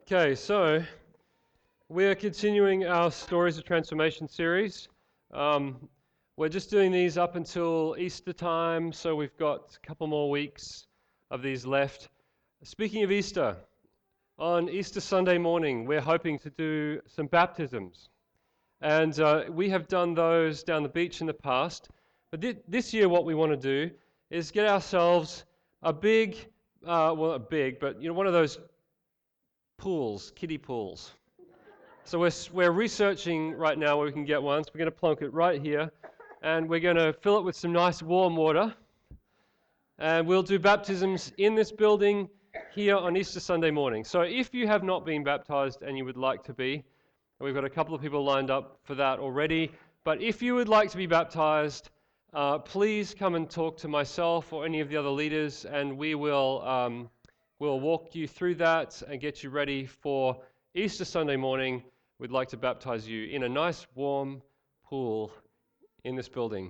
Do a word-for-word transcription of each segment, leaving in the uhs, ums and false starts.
Okay, so we are continuing our Stories of Transformation series. Um, we're just doing these up until Easter time, so we've got a couple more weeks of these left. Speaking of Easter, on Easter Sunday morning, we're hoping to do some baptisms. And uh, we have done those down the beach in the past. But th- this year, what we want to do is get ourselves a big, uh, well, a big, but you know, one of those pools, kiddie pools. So we're, we're researching right now where we can get one. So we're going to plonk it right here. And we're going to fill it with some nice warm water. And we'll do baptisms in this building here on Easter Sunday morning. So if you have not been baptized and you would like to be, we've got a couple of people lined up for that already. But if you would like to be baptized, uh, please come and talk to myself or any of the other leaders, and we will um, we'll walk you through that and get you ready for Easter Sunday morning. We'd like to baptize you in a nice warm pool in this building.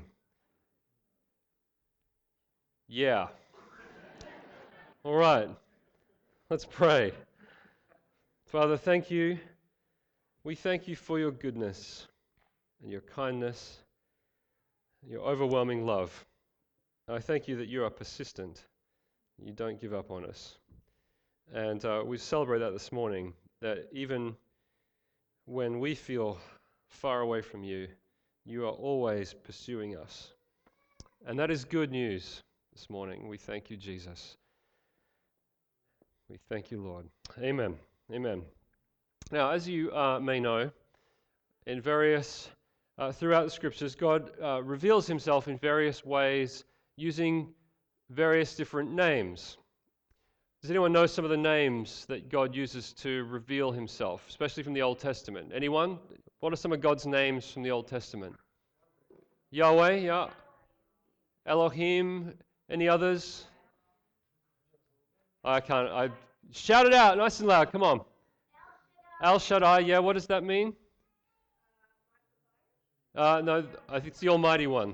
Yeah. All right. Let's pray. Father, thank you. We thank you for your goodness and your kindness, and your overwhelming love. I thank you that you are persistent. You don't give up on us. And uh, we celebrate that this morning, that even when we feel far away from you, you are always pursuing us. And that is good news this morning. We thank you, Jesus. We thank you, Lord. Amen. Amen. Now, as you uh, may know, in various, uh, throughout the scriptures, God uh, reveals himself in various ways using various different names. Does anyone know some of the names that God uses to reveal himself, especially from the Old Testament? Anyone? What are some of God's names from the Old Testament? Yahweh, yeah. Elohim, any others? I can't, I shout it out nice and loud, come on. El Shaddai, yeah, what does that mean? Uh, no, I think it's the Almighty One.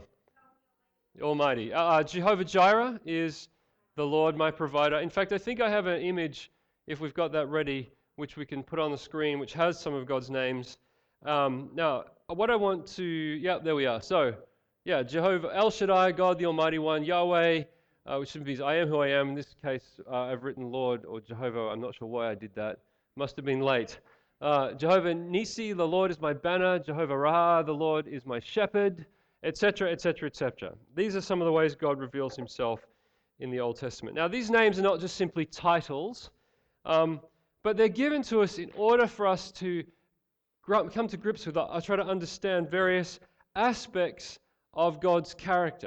The Almighty. Uh, uh, Jehovah Jireh is the Lord my provider. In fact, I think I have an image, if we've got that ready, which we can put on the screen, which has some of God's names. Um, now, what I want to, yeah, there we are. So, yeah, Jehovah, El Shaddai, God the Almighty One, Yahweh, uh, which means I am who I am. In this case, uh, I've written Lord or Jehovah. I'm not sure why I did that. Must have been late. Uh, Jehovah Nisi, the Lord is my banner. Jehovah Ra, the Lord is my shepherd, et cetera, et cetera, et cetera. These are some of the ways God reveals himself in the Old Testament. Now, these names are not just simply titles, um, but they're given to us in order for us to come to grips with, I try to understand various aspects of God's character.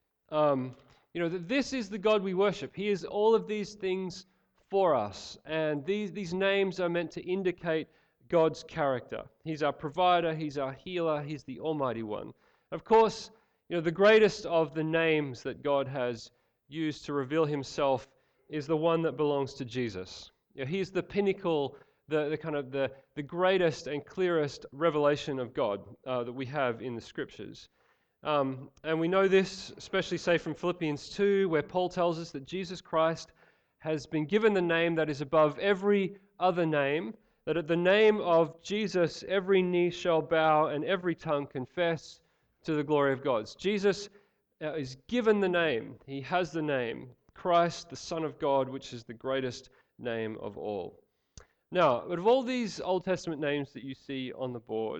Um, you know, that this is the God we worship. He is all of these things for us, and these, these names are meant to indicate God's character. He's our provider, he's our healer, he's the Almighty One. Of course, you know, the greatest of the names that God has used to reveal himself is the one that belongs to Jesus. You know, he's the pinnacle, the, the kind of the, the greatest and clearest revelation of God uh, that we have in the scriptures. Um, and we know this, especially say from Philippians two, where Paul tells us that Jesus Christ has been given the name that is above every other name, that at the name of Jesus every knee shall bow and every tongue confess to the glory of God. Jesus uh, is given the name, he has the name, Christ, the Son of God, which is the greatest name of all. Now, out of all these Old Testament names that you see on the board,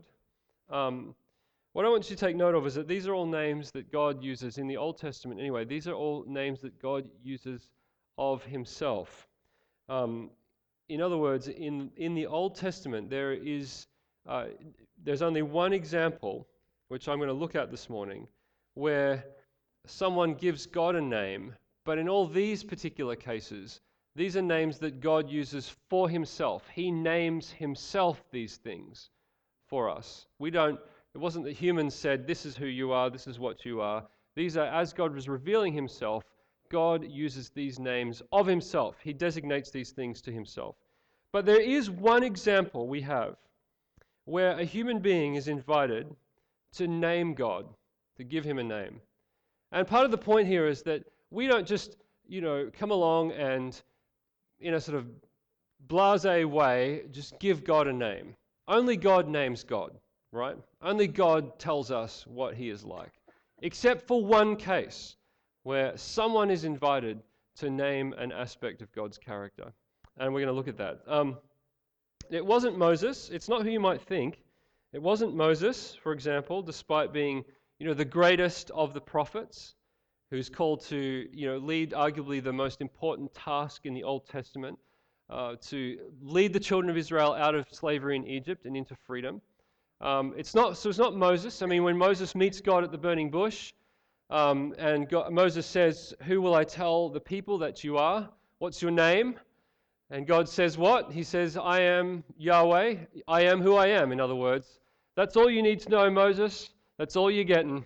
um, what I want you to take note of is that these are all names that God uses in the Old Testament anyway. These are all names that God uses of himself. Um, in other words, in, in the Old Testament, there is uh, there's only one example, which I'm going to look at this morning, where someone gives God a name, but in all these particular cases, these are names that God uses for himself. He names himself these things for us. We don't, it wasn't that humans said, this is who you are, this is what you are. These are, as God was revealing himself, God uses these names of himself. He designates these things to himself. But there is one example we have where a human being is invited to name God, to give him a name. And part of the point here is that we don't just, you know, come along and in a sort of blasé way, just give God a name. Only God names God, right? Only God tells us what he is like. Except for one case where someone is invited to name an aspect of God's character. And we're going to look at that. Um, it wasn't Moses. It's not who you might think. It wasn't Moses, for example, despite being, you know, the greatest of the prophets, who's called to, you know, lead arguably the most important task in the Old Testament, uh, to lead the children of Israel out of slavery in Egypt and into freedom. Um, it's not so. It's not Moses. I mean, when Moses meets God at the burning bush, um, and God, Moses says, "Who will I tell the people that you are? What's your name?" And God says, "What?" He says, "I am Yahweh. I am who I am." In other words, that's all you need to know, Moses. That's all you're getting.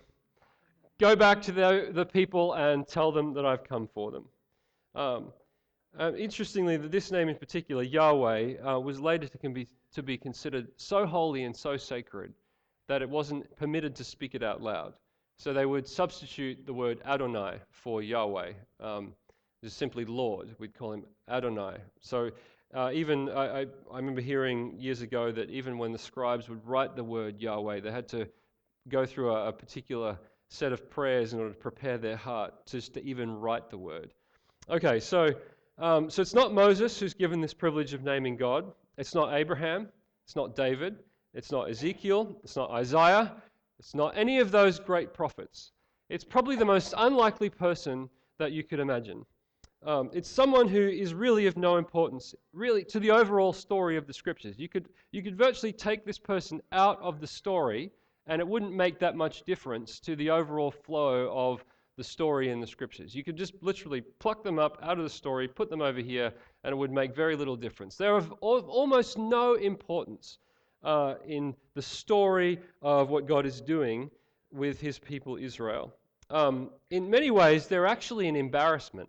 Go back to the the people and tell them that I've come for them. Um, uh, interestingly, this name in particular, Yahweh, uh, was later to can be to be considered so holy and so sacred that it wasn't permitted to speak it out loud. So they would substitute the word Adonai for Yahweh. Um, just simply Lord. We'd call him Adonai. So uh, even, I, I, I remember hearing years ago that even when the scribes would write the word Yahweh, they had to go through a, a particular set of prayers in order to prepare their heart just to even write the word. Okay, so um, so it's not Moses who's given this privilege of naming God. It's not Abraham. It's not David. It's not Ezekiel. It's not Isaiah. It's not any of those great prophets. It's probably the most unlikely person that you could imagine. Um, it's someone who is really of no importance, really, to the overall story of the Scriptures. You could you could virtually take this person out of the story, and it wouldn't make that much difference to the overall flow of the story in the Scriptures. You could just literally pluck them up out of the story, put them over here, and it would make very little difference. They're of almost no importance uh, in the story of what God is doing with his people Israel. Um, in many ways, they're actually an embarrassment.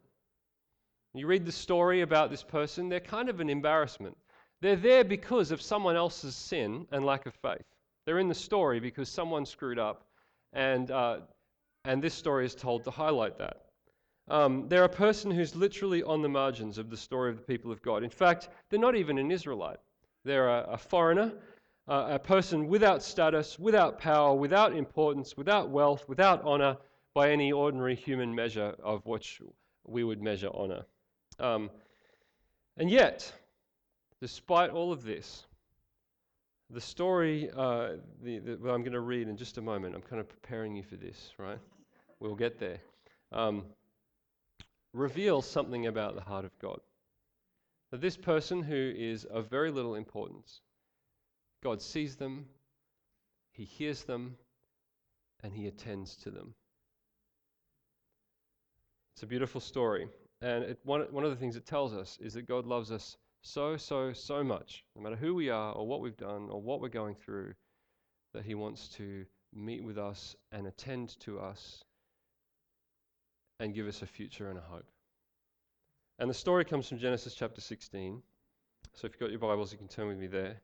You read the story about this person, they're kind of an embarrassment. They're there because of someone else's sin and lack of faith. They're in the story because someone screwed up, and uh, and this story is told to highlight that. Um, they're a person who's literally on the margins of the story of the people of God. In fact, they're not even an Israelite. They're a, a foreigner, uh, a person without status, without power, without importance, without wealth, without honor by any ordinary human measure of which we would measure honor. Um, and yet, despite all of this, the story uh, the, the, well, I'm going to read in just a moment. I'm kind of preparing you for this, right? We'll get there. Um, reveals something about the heart of God. That this person who is of very little importance, God sees them, he hears them, and he attends to them. It's a beautiful story. And it, one, one of the things it tells us is that God loves us so, so, so much, no matter who we are or what we've done or what we're going through, that he wants to meet with us and attend to us and give us a future and a hope. And the story comes from Genesis chapter sixteen. So if you've got your Bibles, you can turn with me there.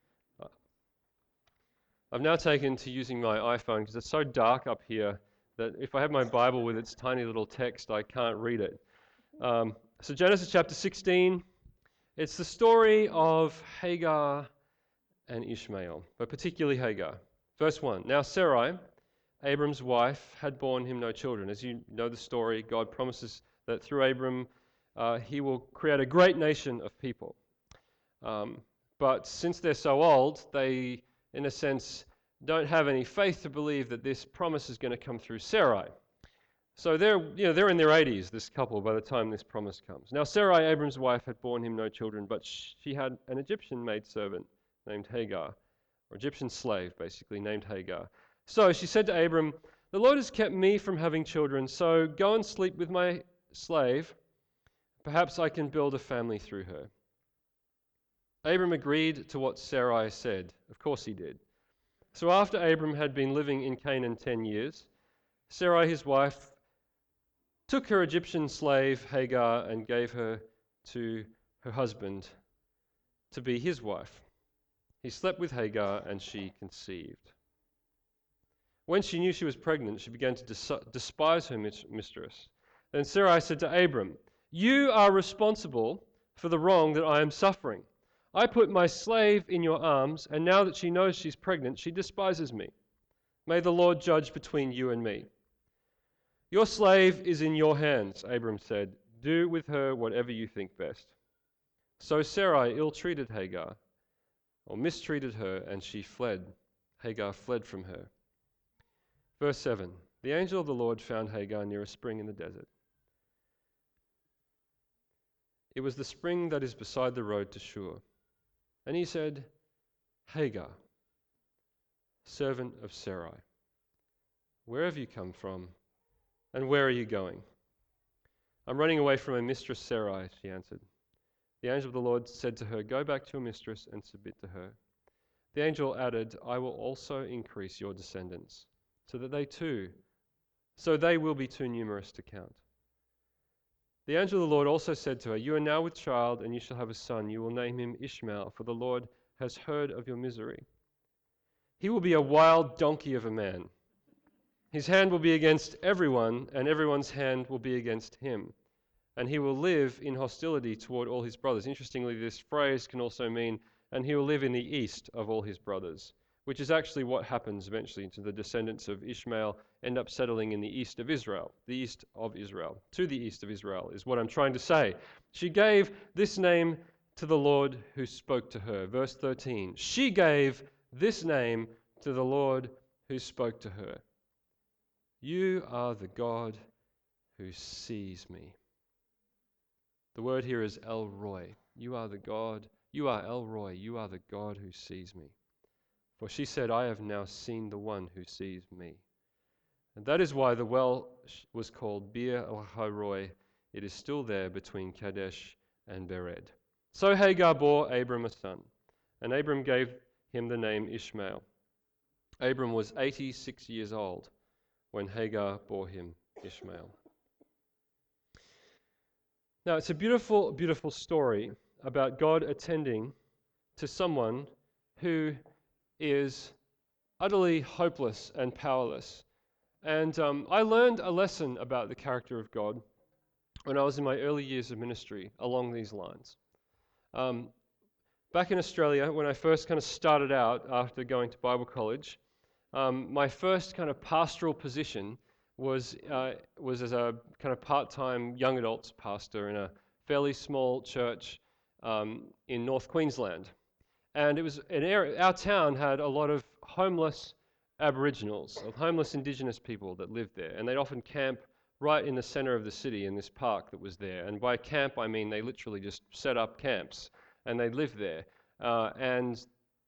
I've now taken to using my iPhone because it's so dark up here that if I have my Bible with its tiny little text, I can't read it. Um, so Genesis chapter sixteen, it's the story of Hagar and Ishmael, but particularly Hagar. Verse one, now Sarai, Abram's wife, had borne him no children. As you know the story, God promises that through Abram, uh, he will create a great nation of people. Um, but since they're so old, they, in a sense, don't have any faith to believe that this promise is going to come through Sarai. So they're, you know, they're in their eighties, this couple, by the time this promise comes. Now Sarai, Abram's wife, had borne him no children, but she had an Egyptian maidservant named Hagar, or Egyptian slave, basically, named Hagar. So she said to Abram, the Lord has kept me from having children, so go and sleep with my slave. Perhaps I can build a family through her. Abram agreed to what Sarai said. Of course he did. So after Abram had been living in Canaan ten years, Sarai, his wife, took her Egyptian slave Hagar and gave her to her husband to be his wife. He slept with Hagar and she conceived. When she knew she was pregnant, she began to dis- despise her mistress. Then Sarai said to Abram, you are responsible for the wrong that I am suffering. I put my slave in your arms, and now that she knows she's pregnant, she despises me. May the Lord judge between you and me." "Your slave is in your hands," Abram said. "Do with her whatever you think best." So Sarai ill-treated Hagar, or mistreated her, and she fled. Hagar fled from her. Verse seven. The angel of the Lord found Hagar near a spring in the desert. It was the spring that is beside the road to Shur. And he said, "Hagar, servant of Sarai, where have you come from, and where are you going?" "I'm running away from my mistress Sarai," she answered. The angel of the Lord said to her, "Go back to your mistress and submit to her." The angel added, "I will also increase your descendants, so that they too, so they will be too numerous to count." The angel of the Lord also said to her, "You are now with child, and you shall have a son. You will name him Ishmael, for the Lord has heard of your misery. He will be a wild donkey of a man. His hand will be against everyone, and everyone's hand will be against him. And he will live in hostility toward all his brothers." Interestingly, this phrase can also mean, "and he will live in the east of all his brothers," which is actually what happens eventually to the descendants of Ishmael end up settling in the east of Israel. The east of Israel. To the east of Israel is what I'm trying to say. She gave this name to the Lord who spoke to her. Verse thirteen. She gave this name to the Lord who spoke to her. "You are the God who sees me." The word here is El Roi. You are the God. You are El Roi. You are the God who sees me. For she said, "I have now seen the one who sees me." And that is why the well was called Bir Lahai-Roi. It is still there between Kadesh and Bered. So Hagar bore Abram a son, and Abram gave him the name Ishmael. Abram was eighty-six years old when Hagar bore him Ishmael. Now, it's a beautiful, beautiful story about God attending to someone who is utterly hopeless and powerless. And um, I learned a lesson about the character of God when I was in my early years of ministry along these lines. Um, back in Australia, when I first kind of started out after going to Bible college, um, my first kind of pastoral position was uh, was as a kind of part-time young adults pastor in a fairly small church um, in North Queensland. And it was an area, our town had a lot of homeless Aboriginals, homeless Indigenous people that lived there, and they'd often camp right in the center of the city in this park that was there. And by camp, I mean they literally just set up camps, and they'd live there. Uh, and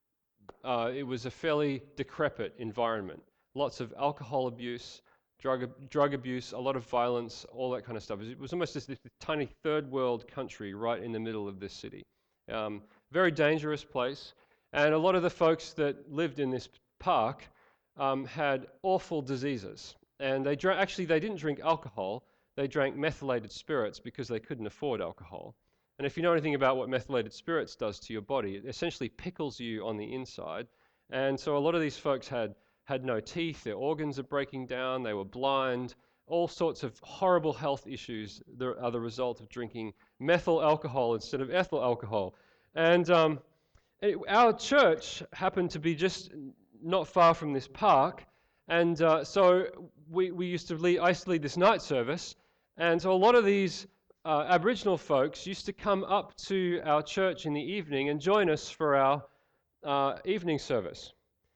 uh, it was a fairly decrepit environment. Lots of alcohol abuse, drug drug abuse, a lot of violence, all that kind of stuff. It was almost just this tiny third world country right in the middle of this city. Um, very dangerous place, and a lot of the folks that lived in this park um, had awful diseases. And they drank, actually they didn't drink alcohol, they drank methylated spirits because they couldn't afford alcohol. And if you know anything about what methylated spirits does to your body, it essentially pickles you on the inside. And so a lot of these folks had had no teeth, their organs are breaking down, they were blind, all sorts of horrible health issues that are the result of drinking methyl alcohol instead of ethyl alcohol. And um, it, our church happened to be just not far from this park, and uh, so we, we used to lead, I used to lead this night service, and so a lot of these uh, Aboriginal folks used to come up to our church in the evening and join us for our uh, evening service.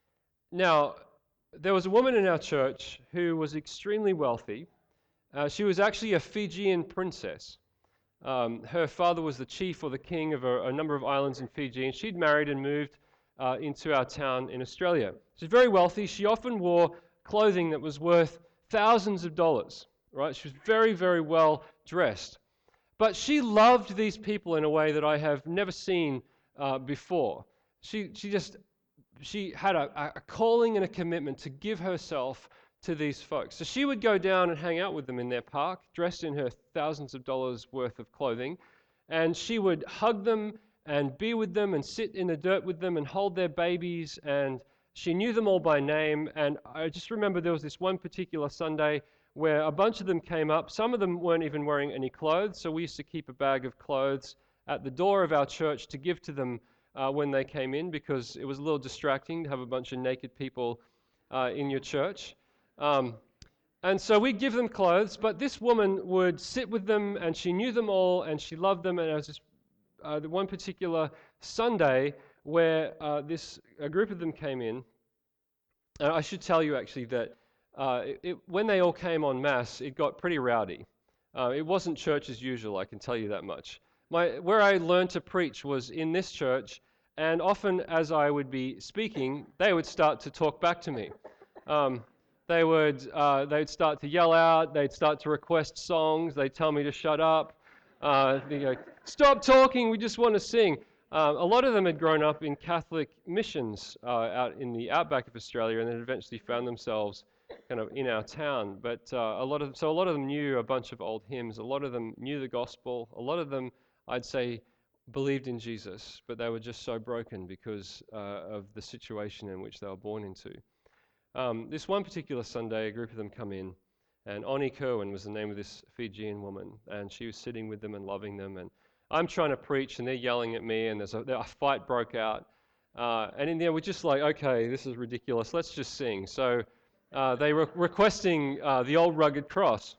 Now, there was a woman in our church who was extremely wealthy. Uh, she was actually a Fijian princess. Um, her father was the chief or the king of a, a number of islands in Fiji, and she'd married and moved uh, into our town in Australia. She's very wealthy. She often wore clothing that was worth thousands of dollars, right? She was very, very well dressed. But she loved these people in a way that I have never seen uh, before. She, she just, she had a, a calling and a commitment to give herself to these folks. So she would go down and hang out with them in their park, dressed in her thousands of dollars worth of clothing, and she would hug them and be with them and sit in the dirt with them and hold their babies, and she knew them all by name. And I just remember there was this one particular Sunday where a bunch of them came up. Some of them weren't even wearing any clothes, so we used to keep a bag of clothes at the door of our church to give to them uh, when they came in, because it was a little distracting to have a bunch of naked people uh, in your church. Um, and so we'd give them clothes, but this woman would sit with them, and she knew them all, and she loved them. And there was this uh, the one particular Sunday where uh, this a group of them came in. And I should tell you actually that uh, it, it, when they all came en masse, it got pretty rowdy. Uh, it wasn't church as usual, I can tell you that much. My, where I learned to preach was in this church, and often as I would be speaking, they would start to talk back to me. Um, they would uh, they'd start to yell out, they'd start to request songs, they'd tell me to shut up, uh, they go, stop talking, we just want to sing. Uh, a lot of them had grown up in Catholic missions uh, out in the outback of Australia, and then eventually found themselves kind of in our town. But uh, a lot of so a lot of them knew a bunch of old hymns. A lot of them knew the gospel. A lot of them, I'd say, believed in Jesus, but they were just so broken because uh, of the situation in which they were born into. Um, this one particular Sunday, a group of them come in, and Oni Kerwin was the name of this Fijian woman, and she was sitting with them and loving them. And I'm trying to preach, and they're yelling at me, and there's a, a fight broke out. Uh, and in the end, we're just like, okay, this is ridiculous. Let's just sing. So uh, they were requesting uh, the Old Rugged Cross.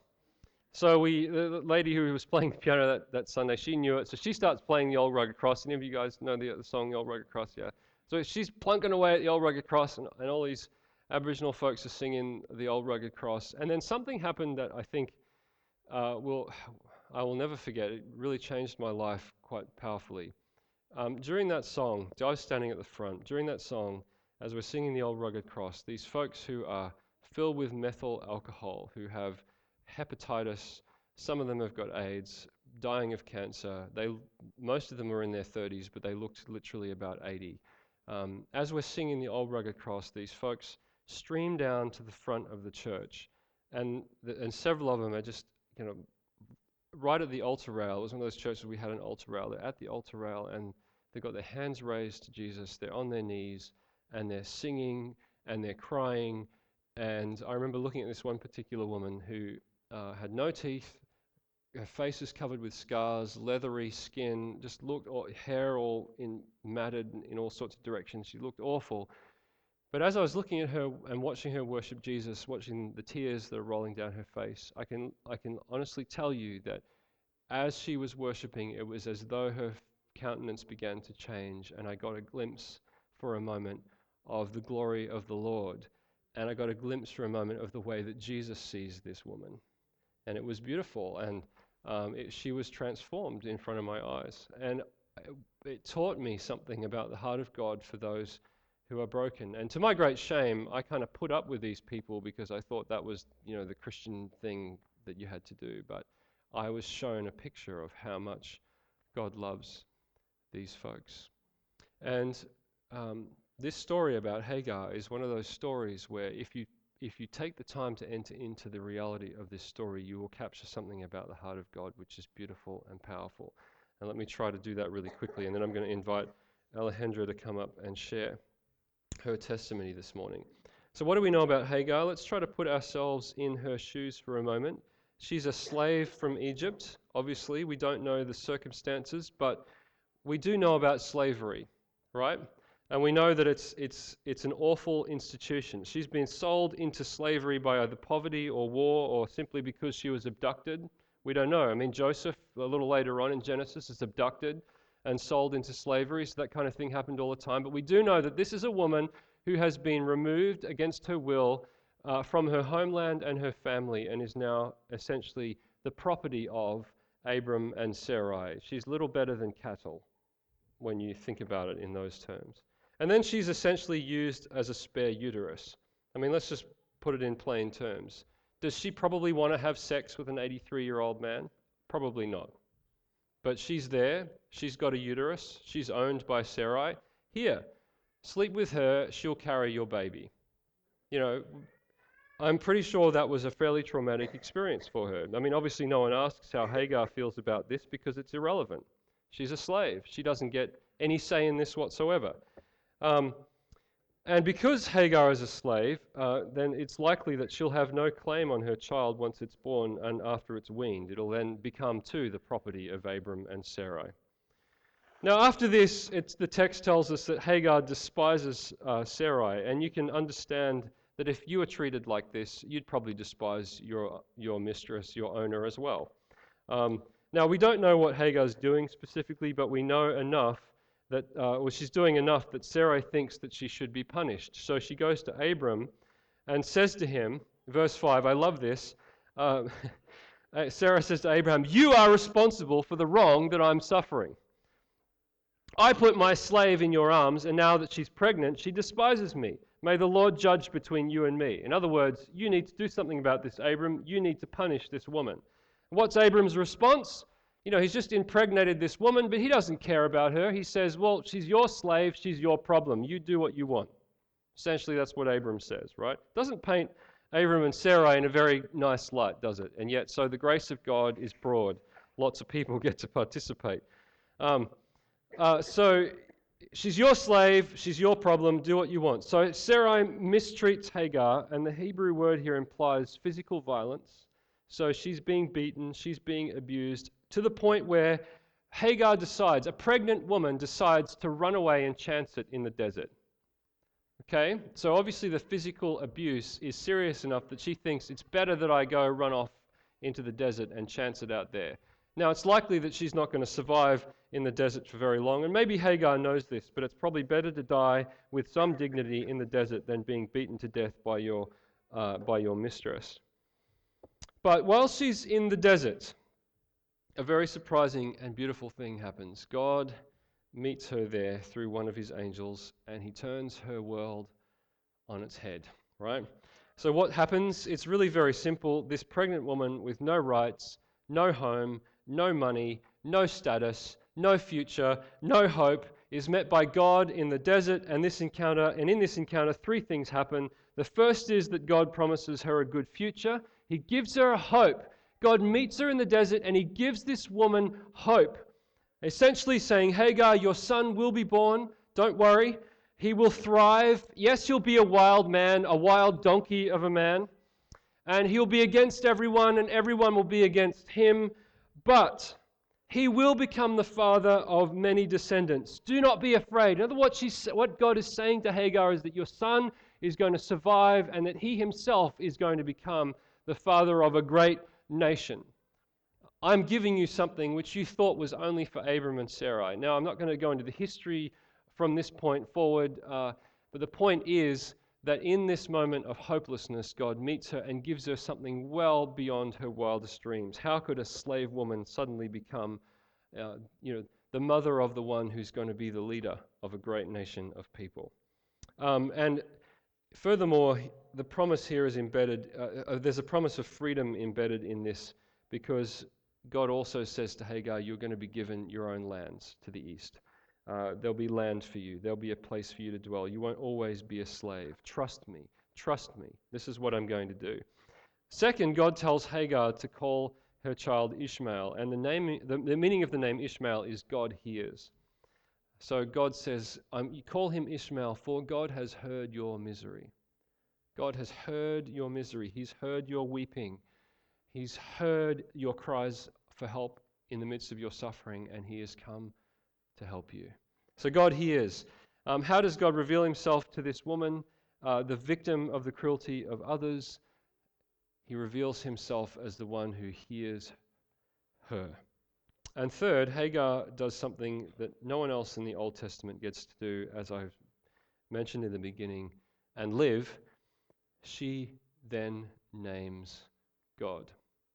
So we, the lady who was playing the piano that, that Sunday, she knew it. So she starts playing the Old Rugged Cross. Any of you guys know the, the song, the Old Rugged Cross? Yeah. So she's plunking away at the Old Rugged Cross, and, and all these Aboriginal folks are singing the Old Rugged Cross. And then something happened that I think uh, will, I will never forget. It really changed my life quite powerfully. Um, during that song, I was standing at the front. During that song, as we're singing the Old Rugged Cross, these folks who are filled with methyl alcohol, who have hepatitis, some of them have got AIDS, dying of cancer. They, most of them were in their thirties, but they looked literally about eighty. Um, as we're singing the Old Rugged Cross, these folks stream down to the front of the church, and the, and several of them are just, you know, right at the altar rail. It was one of those churches we had an altar rail. They're at the altar rail, and they've got their hands raised to Jesus. They're on their knees, and they're singing, and they're crying. And I remember looking at this one particular woman who uh, had no teeth, her face is covered with scars, leathery skin, just looked, all, hair all in matted in all sorts of directions. She looked awful. But as I was looking at her and watching her worship Jesus, watching the tears that are rolling down her face, I can I can honestly tell you that as she was worshiping, it was as though her countenance began to change, and I got a glimpse for a moment of the glory of the Lord, and I got a glimpse for a moment of the way that Jesus sees this woman. And it was beautiful, and um, it, she was transformed in front of my eyes. And it, it taught me something about the heart of God for those who are broken. And to my great shame, I kind of put up with these people because I thought that was, you know, the Christian thing that you had to do. But I was shown a picture of how much God loves these folks. And um, this story about Hagar is one of those stories where if you if you take the time to enter into the reality of this story, you will capture something about the heart of God, which is beautiful and powerful. And let me try to do that really quickly, and then I'm going to invite Alejandra to come up and share her testimony this morning. So what do we know about Hagar? Let's try to put ourselves in her shoes for a moment. She's a slave from Egypt. Obviously, we don't know the circumstances, but we do know about slavery, right? And we know that it's it's it's an awful institution. She's been sold into slavery by either poverty or war, or simply because she was abducted. We don't know. I mean, Joseph, a little later on in Genesis, is abducted and sold into slavery, so that kind of thing happened all the time. But we do know that this is a woman who has been removed against her will uh, from her homeland and her family, and is now essentially the property of Abram and Sarai. She's little better than cattle when you think about it in those terms. And then she's essentially used as a spare uterus. I mean, let's just put it in plain terms. Does she probably want to have sex with an eighty-three-year-old man? Probably not. But she's there. She's got a uterus. She's owned by Sarai. Here, sleep with her. She'll carry your baby. You know, I'm pretty sure that was a fairly traumatic experience for her. I mean, obviously no one asks how Hagar feels about this because it's irrelevant. She's a slave. She doesn't get any say in this whatsoever. Um, and because Hagar is a slave, uh, then it's likely that she'll have no claim on her child once it's born and after it's weaned. It'll then become too the property of Abram and Sarai. Now, after this, it's, the text tells us that Hagar despises uh, Sarai, and you can understand that if you were treated like this, you'd probably despise your, your mistress, your owner as well. Um, now, we don't know what Hagar's doing specifically, but we know enough that, uh, well, she's doing enough that Sarai thinks that she should be punished. So she goes to Abram and says to him, verse five, I love this. Uh, Sarah says to Abraham, you are responsible for the wrong that I'm suffering. I put my slave in your arms, and now that she's pregnant, she despises me. May the Lord judge between you and me. In other words, you need to do something about this, Abram. You need to punish this woman. What's Abram's response? You know, he's just impregnated this woman, but he doesn't care about her. He says, well, she's your slave, she's your problem. You do what you want. Essentially, that's what Abram says, right? Doesn't paint Abram and Sarai in a very nice light, does it? And yet, so the grace of God is broad. Lots of people get to participate. Um, Uh, so she's your slave, she's your problem, do what you want. So Sarai mistreats Hagar, and the Hebrew word here implies physical violence. So she's being beaten, she's being abused, to the point where Hagar decides, a pregnant woman decides to run away and chance it in the desert. Okay, so obviously the physical abuse is serious enough that she thinks it's better that I go run off into the desert and chance it out there. Now, it's likely that she's not going to survive in the desert for very long, and maybe Hagar knows this, but it's probably better to die with some dignity in the desert than being beaten to death by your, uh, by your mistress. But while she's in the desert, a very surprising and beautiful thing happens. God meets her there through one of his angels, and he turns her world on its head, right? So what happens? It's really very simple. This pregnant woman with no rights, no home, no money, no status, no future, no hope, is met by God in the desert, and this encounter, and in this encounter, three things happen. The first is that God promises her a good future. He gives her a hope. God meets her in the desert, and he gives this woman hope, essentially saying, Hagar, your son will be born. Don't worry. He will thrive. Yes, he'll be a wild man, a wild donkey of a man, and he'll be against everyone, and everyone will be against him. But he will become the father of many descendants. Do not be afraid. In other words, she's, what God is saying to Hagar is that your son is going to survive and that he himself is going to become the father of a great nation. I'm giving you something which you thought was only for Abram and Sarai. Now, I'm not going to go into the history from this point forward, uh, but the point is that in this moment of hopelessness, God meets her and gives her something well beyond her wildest dreams. How could a slave woman suddenly become, uh, you know, the mother of the one who's going to be the leader of a great nation of people? Um, and furthermore, the promise here is embedded, uh, uh, there's a promise of freedom embedded in this, because God also says to Hagar, you're going to be given your own lands to the east. Uh, there'll be land for you. There'll be a place for you to dwell. You won't always be a slave. Trust me. Trust me. This is what I'm going to do. Second, God tells Hagar to call her child Ishmael, and the name, the, the meaning of the name Ishmael is God hears. So God says, um, you call him Ishmael, for God has heard your misery. God has heard your misery. He's heard your weeping. He's heard your cries for help in the midst of your suffering, and he has come to help you. So God hears. Um, how does God reveal himself to this woman, uh, the victim of the cruelty of others? He reveals himself as the one who hears her. And third, Hagar does something that no one else in the Old Testament gets to do, as I've mentioned in the beginning, and live. She then names God.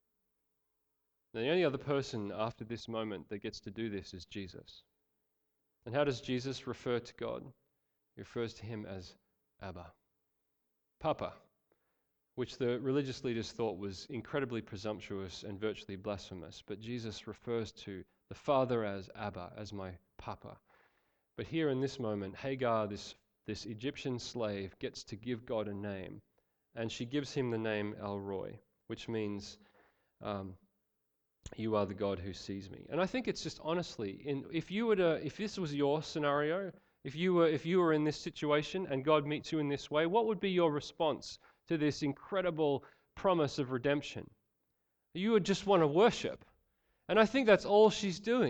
Now, the only other person after this moment that gets to do this is Jesus. And how does Jesus refer to God? He refers to him as Abba, Papa, which the religious leaders thought was incredibly presumptuous and virtually blasphemous. But Jesus refers to the Father as Abba, as my Papa. But here in this moment, Hagar, this, this Egyptian slave, gets to give God a name. And she gives him the name El Roi, which means um, you are the God who sees me. And I think it's just honestly, in, if you were to, if this was your scenario, if you were if you were in this situation and God meets you in this way, what would be your response to this incredible promise of redemption? You would just want to worship. And I think that's all she's doing.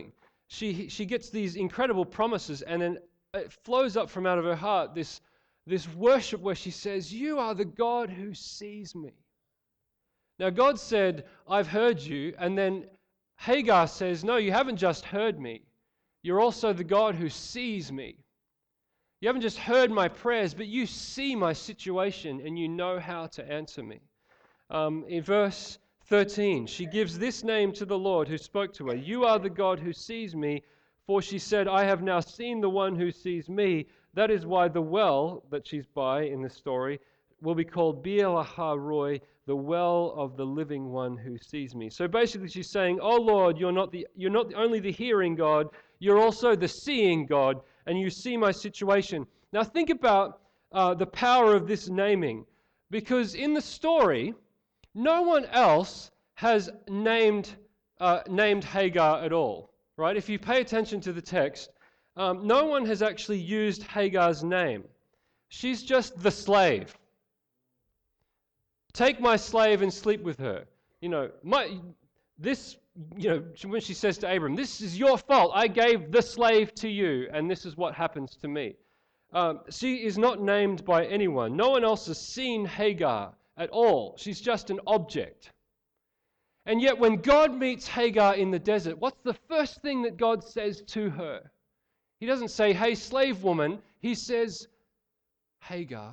she she gets these incredible promises, and then it flows up from out of her heart this, this worship where she says, "You are the God who sees me." Now God said, "I've heard you," and then Hagar says, "No, you haven't just heard me. You're also the God who sees me. You haven't just heard my prayers, but you see my situation and you know how to answer me." Um, in verse thirteen, she gives this name to the Lord who spoke to her. "You are the God who sees me," for she said, "I have now seen the one who sees me." That is why the well that she's by in the story will be called Beer Lahai Roi, the well of the living one who sees me. So basically she's saying, "Oh Lord, you're not the you're not only the hearing God, you're also the seeing God, and you see my situation." Now think about uh, the power of this naming, because in the story, no one else has named uh, named Hagar at all, right? If you pay attention to the text, um, no one has actually used Hagar's name. She's just the slave. "Take my slave and sleep with her." You know, my this. You know, when she says to Abram, "This is your fault. I gave the slave to you, and this is what happens to me." Um, she is not named by anyone. No one else has seen Hagar at all. She's just an object. And yet when God meets Hagar in the desert, what's the first thing that God says to her? He doesn't say, "Hey, slave woman." He says, "Hagar,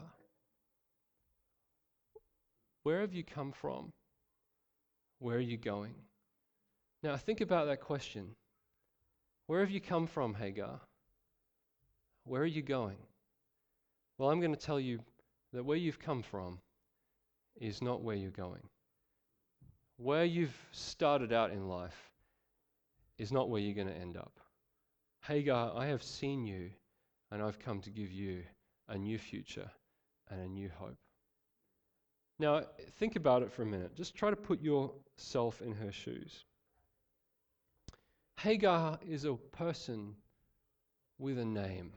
where have you come from? Where are you going?" Now think about that question. Where have you come from, Hagar? Where are you going? Well, I'm going to tell you that where you've come from is not where you're going. Where you've started out in life is not where you're going to end up. Hagar, I have seen you, and I've come to give you a new future and a new hope. Now, think about it for a minute. Just try to put yourself in her shoes. Hagar is a person with a name.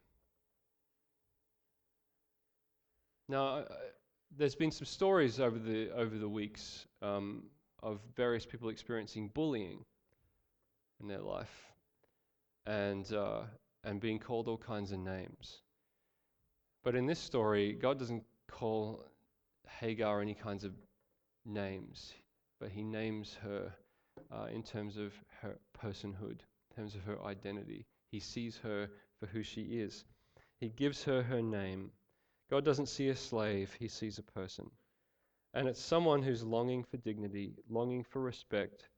Now, uh, there's been some stories over the over the weeks um, of various people experiencing bullying in their life, and uh, and being called all kinds of names. But in this story, God doesn't call Hagar any kinds of names, but He names her uh, in terms of her personhood, in terms of her identity. He sees her for who she is. He gives her her name. God doesn't see a slave, He sees a person. And it's someone who's longing for dignity, longing for respect,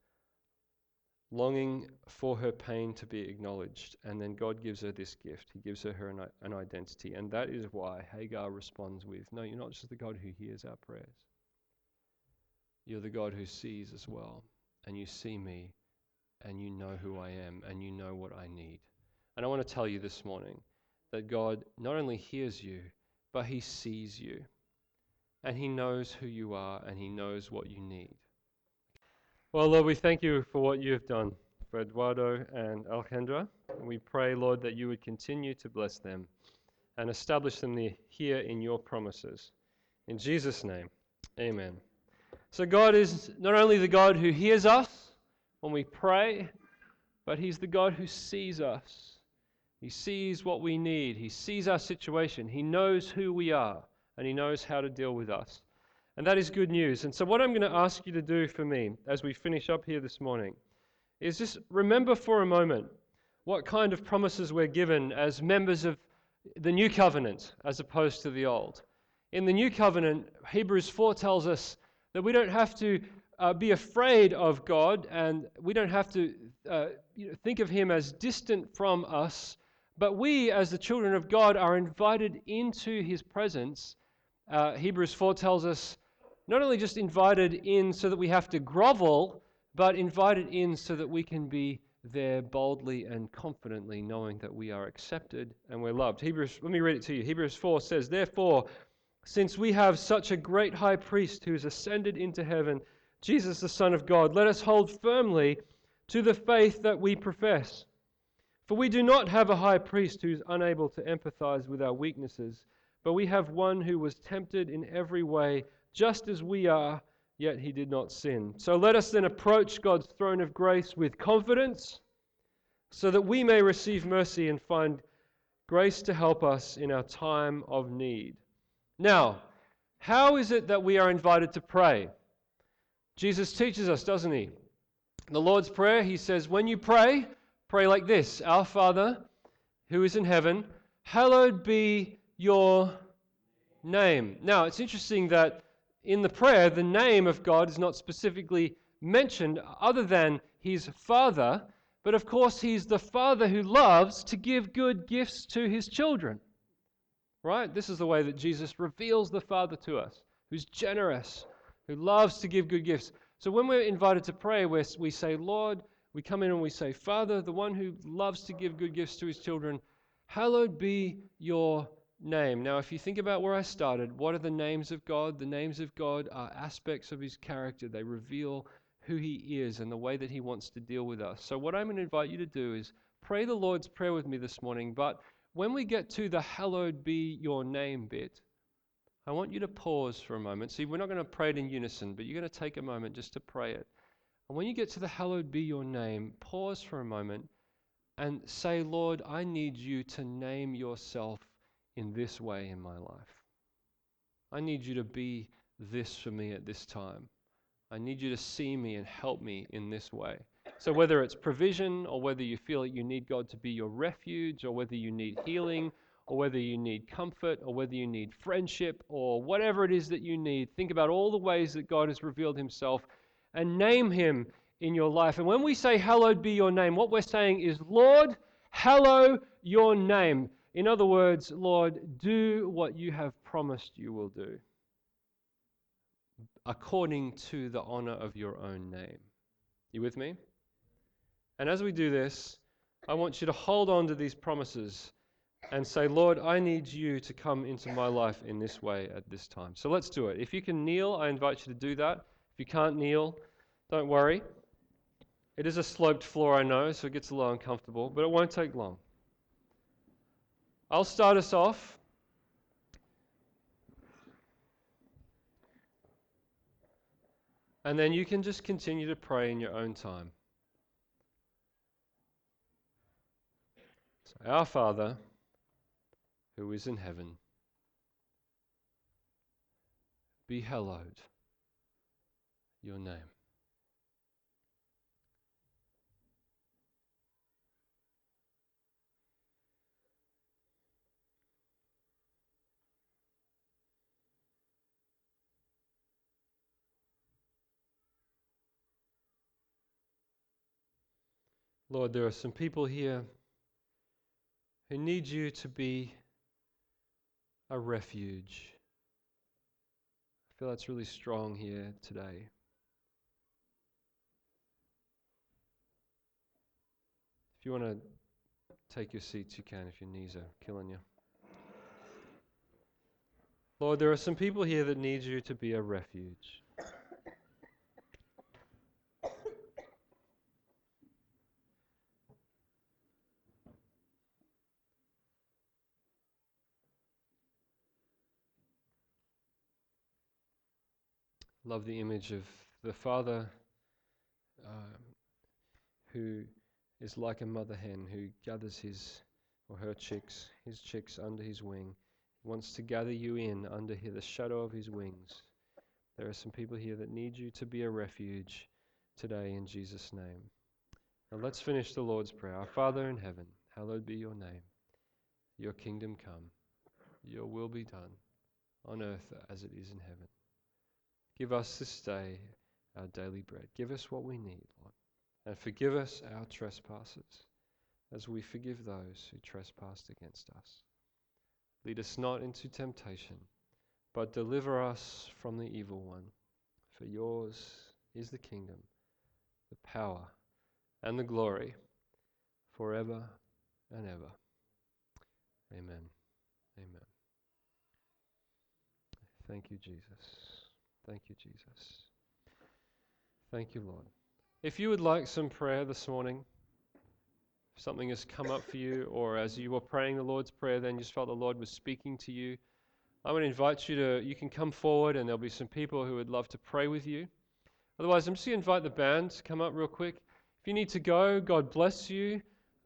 longing for her pain to be acknowledged. And then God gives her this gift. He gives her, her an, an identity. And that is why Hagar responds with, "No, you're not just the God who hears our prayers. You're the God who sees as well. And you see me, and you know who I am, and you know what I need." And I want to tell you this morning that God not only hears you, but He sees you. And He knows who you are, and He knows what you need. Well, Lord, we thank you for what you have done for Eduardo and Alejandra. We pray, Lord, that you would continue to bless them and establish them here in your promises. In Jesus' name, amen. So God is not only the God who hears us when we pray, but He's the God who sees us. He sees what we need. He sees our situation. He knows who we are, and He knows how to deal with us. And that is good news. And so what I'm going to ask you to do for me as we finish up here this morning is just remember for a moment what kind of promises we're given as members of the new covenant as opposed to the old. In the new covenant, Hebrews four tells us that we don't have to uh, be afraid of God, and we don't have to uh, you know, think of Him as distant from us, but we as the children of God are invited into His presence. Uh, Hebrews four tells us not only just invited in so that we have to grovel, but invited in so that we can be there boldly and confidently, knowing that we are accepted and we're loved. Hebrews, let me read it to you. Hebrews four says, "Therefore, since we have such a great high priest who has ascended into heaven, Jesus the Son of God, let us hold firmly to the faith that we profess. For we do not have a high priest who is unable to empathize with our weaknesses, but we have one who was tempted in every way, just as we are, yet He did not sin. So let us then approach God's throne of grace with confidence, so that we may receive mercy and find grace to help us in our time of need. Now, how is it that we are invited to pray? Jesus teaches us, doesn't he? The Lord's Prayer, he says, when you pray, pray like this: Our Father, who is in heaven, hallowed be your name. Now, it's interesting that in the prayer, the name of God is not specifically mentioned other than his Father, but of course he's the Father who loves to give good gifts to his children. Right? This is the way that Jesus reveals the Father to us, who's generous, who loves to give good gifts. So when we're invited to pray, we we say, Lord, we come in and we say, Father, the one who loves to give good gifts to his children, hallowed be your name. Now, if you think about where I started, what are the names of God? The names of God are aspects of his character. They reveal who he is and the way that he wants to deal with us. So what I'm going to invite you to do is pray the Lord's Prayer with me this morning, but when we get to the hallowed be your name bit, I want you to pause for a moment. See, we're not going to pray it in unison, but you're going to take a moment just to pray it. And when you get to the hallowed be your name, pause for a moment and say, Lord, I need you to name yourself in this way in my life. I need you to be this for me at this time. I need you to see me and help me in this way. So whether it's provision, or whether you feel that you need God to be your refuge, or whether you need healing, or whether you need comfort, or whether you need friendship, or whatever it is that you need, think about all the ways that God has revealed himself and name him in your life. And when we say hallowed be your name, what we're saying is, Lord, hallow your name. In other words, Lord, do what you have promised you will do, according to the honor of your own name. You with me? And as we do this, I want you to hold on to these promises and say, Lord, I need you to come into my life in this way at this time. So let's do it. If you can kneel, I invite you to do that. If you can't kneel, don't worry. It is a sloped floor, I know, so it gets a little uncomfortable, but it won't take long. I'll start us off. And then you can just continue to pray in your own time. So, our Father, who is in heaven, be hallowed your name. Lord, there are some people here who need you to be a refuge. I feel that's really strong here today. If you want to take your seats, you can, if your knees are killing you. Lord, there are some people here that need you to be a refuge. Love the image of the father um, who is like a mother hen who gathers his or her chicks, his chicks under his wing. He wants to gather you in under the shadow of his wings. There are some people here that need you to be a refuge today in Jesus' name. Now let's finish the Lord's Prayer. Our Father in heaven, hallowed be your name. Your kingdom come. Your will be done on earth as it is in heaven. Give us this day our daily bread. Give us what we need, Lord. And forgive us our trespasses, as we forgive those who trespass against us. Lead us not into temptation, but deliver us from the evil one. For yours is the kingdom, the power, and the glory, forever and ever. Amen. Amen. Thank you, Jesus. Thank you, Jesus. Thank you, Lord. If you would like some prayer this morning, if something has come up for you, or as you were praying the Lord's Prayer, then you just felt the Lord was speaking to you, I would invite you to, you can come forward and there'll be some people who would love to pray with you. Otherwise, I'm just going to invite the band to come up real quick. If you need to go, God bless you.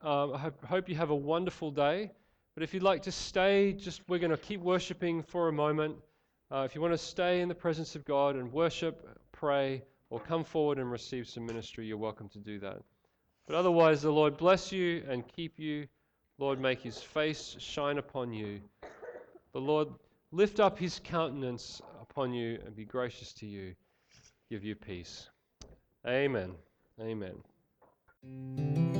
Um, I hope, hope you have a wonderful day. But if you'd like to stay, just we're going to keep worshiping for a moment. Uh, if you want to stay in the presence of God and worship, pray, or come forward and receive some ministry, you're welcome to do that. But otherwise, the Lord bless you and keep you. Lord, make his face shine upon you. The Lord lift up his countenance upon you and be gracious to you. Give you peace. Amen. Amen.